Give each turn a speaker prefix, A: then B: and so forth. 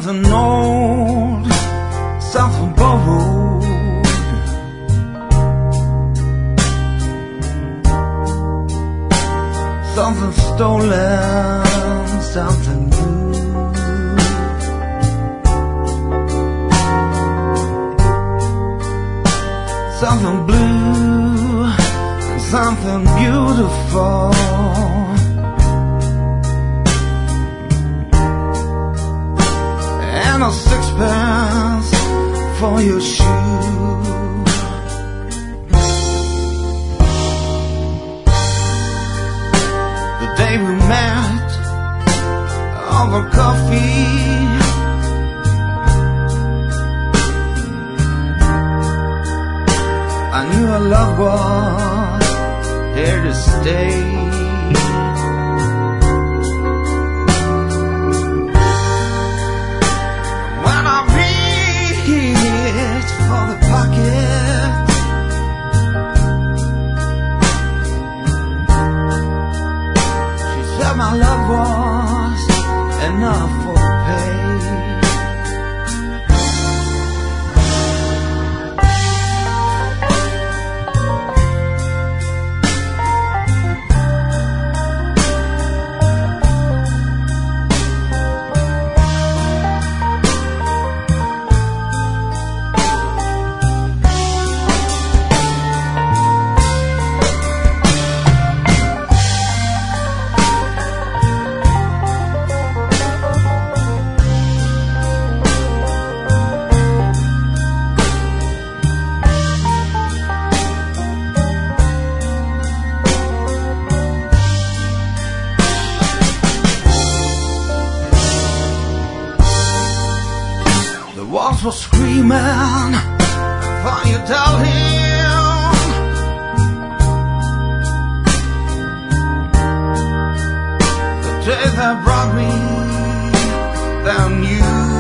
A: something old, something borrowed, something stolen, something new. Something blue and something beautiful. And a sixpence for your shoe. The day we met over coffee, I knew our love was here to stay. When I reached for the pocket, she said my love was enough for pay. The walls were screaming for you, darling. The day that brought me down you.